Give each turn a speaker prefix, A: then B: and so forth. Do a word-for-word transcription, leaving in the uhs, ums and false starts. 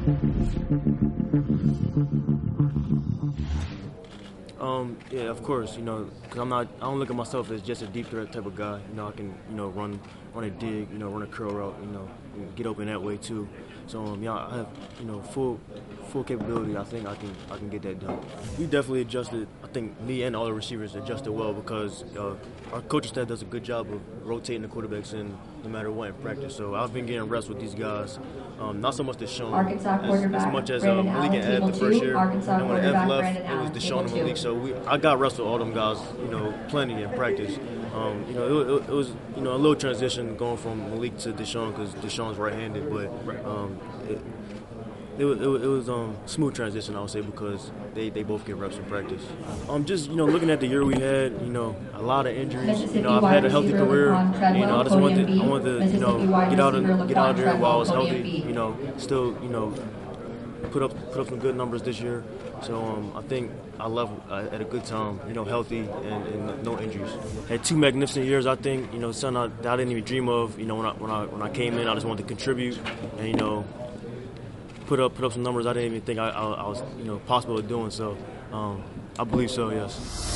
A: Um, yeah, of course, you know, because I'm not, I don't look at myself as just a deep threat type of guy. You know, I can, you know, run, run a dig, you know, run a curl route, you know, and get open that way too. So, um, yeah, I have, you know, full, full capability. I think I can, I can get that done. We definitely adjusted. I think me and all the receivers adjusted well because uh, our coaching staff does a good job of rotating the quarterbacks in no matter what in practice. So I've been getting reps with these guys. Um, not so much Deshaun as, as much as uh, Malik and Ed the first year.
B: Arkansas
A: and when Ed left,
B: Brandon
A: it
B: Allen,
A: was Deshaun and
B: table
A: Malik.
B: two.
A: So we, I got reps with all them guys, you know, plenty in practice. Um, you know, it, it, it was, you know, a little transition going from Malik to Deshaun because Deshaun's right-handed, but um, it, it, it, it was um smooth transition, I would say, because they, they both get reps in practice. Um, just, you know, looking at the year we had, you know, a lot of injuries. You know, I've had a healthy career. You know, I just wanted, I wanted to, you know, get out of get out of there while I was healthy. You know, still, you know, put up put up some good numbers this year. So um, I think I left uh, at a good time, you know, healthy and, and no injuries. Had two magnificent years, I think. You know, something I, that I didn't even dream of. You know, when I when I when I came in, I just wanted to contribute and, you know, put up put up some numbers I didn't even think I, I, I was, you know, possible of doing. So um, I believe so, yes.